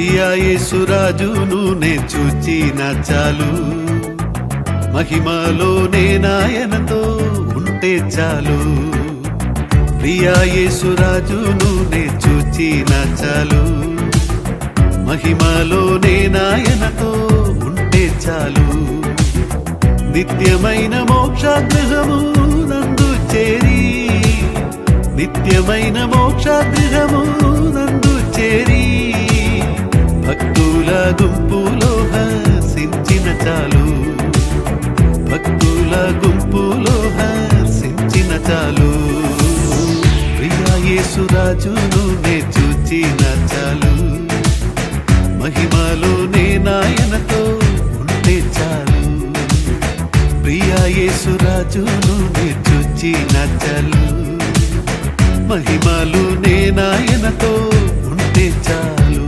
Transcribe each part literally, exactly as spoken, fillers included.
ప్రియా యేసురాజును నే చూచిన చాలు, మహిమలోనే నాయనతో ఉంటే చాలు. ప్రియా యేసురాజును నే చూచిన చాలు, మహిమలోనే నాయనతో ఉంటే చాలు. నిత్యమైన మోక్షగృహము నందు చేరి, నిత్యమైన మోక్షగృహము నందు చేరి, భక్తుల గుంపులో హర్షించిన చాలు, భక్తుల గుంపులో హర్షించిన చాలు. ప్రియా యేసురాజును నే చూచిన చాలు, మహిమలోనే నాయనతో ఉంటే చాలు. ప్రియా యేసురాజును నే చూచిన చాలు, మహిమలోనే నాయనతో ఉంటే చాలు.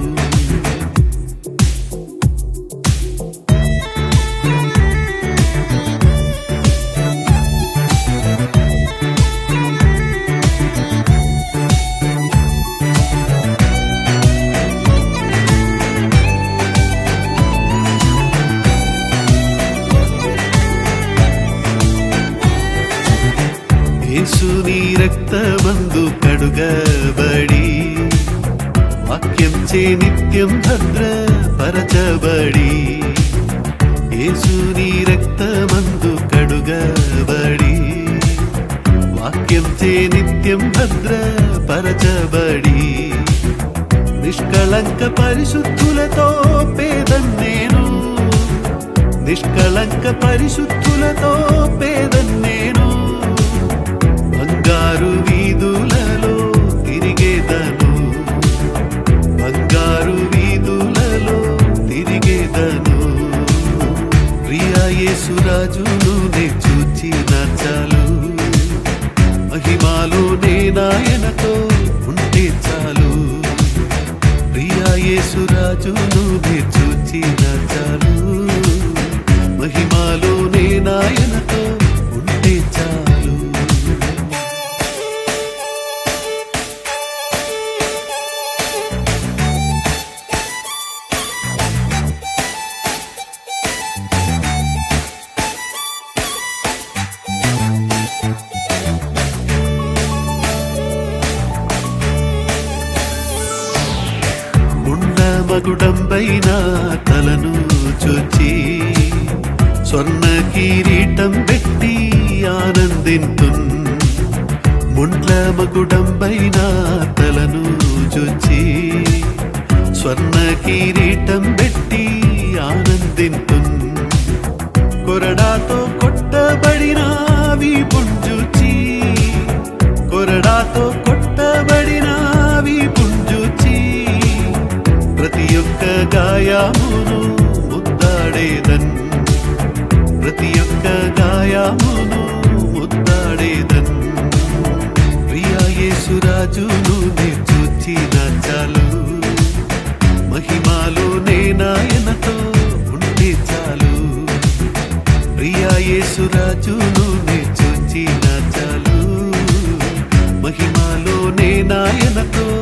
యేసుని రక్తమందు కడుగబడి, వాక్యం చే నిత్యం భద్రపరచబడి, యేసుని రక్తమందు కడుగబడి, వాక్యం చే నిత్యం భద్రపరచబడి, నిష్కళంక పరిశుద్ధులతో పేదన్నేను, నిష్కళంక పరిశుద్ధులతో పేదన్నేను. బంగారు వీధులలో తిరిగేదను, బంగారు వీధులలో తిరిగేదను. ప్రియా యేసురాజును నే చూచిన చాలు, మహిమలోనే నాయనతో ఉంటే చాలు. ప్రియా యేసురాజును నే చూచిన చాలు, మహిమలోనే నాయనతో ఉంటే చాలు. మగుడంబైన తలను చూచి, స్వర్ణ కిరీటం పెట్టి ఆనందింతున్. ముండ్ల మగుడంబైన తలను చూచి, స్వర్ణ కిరీటం పెట్టి ఆనందింతున్. కొరడాతో కొట్టబడిన వీపుంజూచి, కొరడాతో కొట్టబడిన వీపుంజూచి, ప్రతి ఒక్క గాయమును ముద్దాడేదన్, ప్రతి ఒక్క గాయమును ముద్దాడేదన్. ప్రియా యేసురాజును నే చూచిన చాలు, మహిమలోనే నాయనతో ఉంటే చాలు. ప్రియా యేసురాజును నే చూచిన చాలు, మహిమలోనే నాయనతో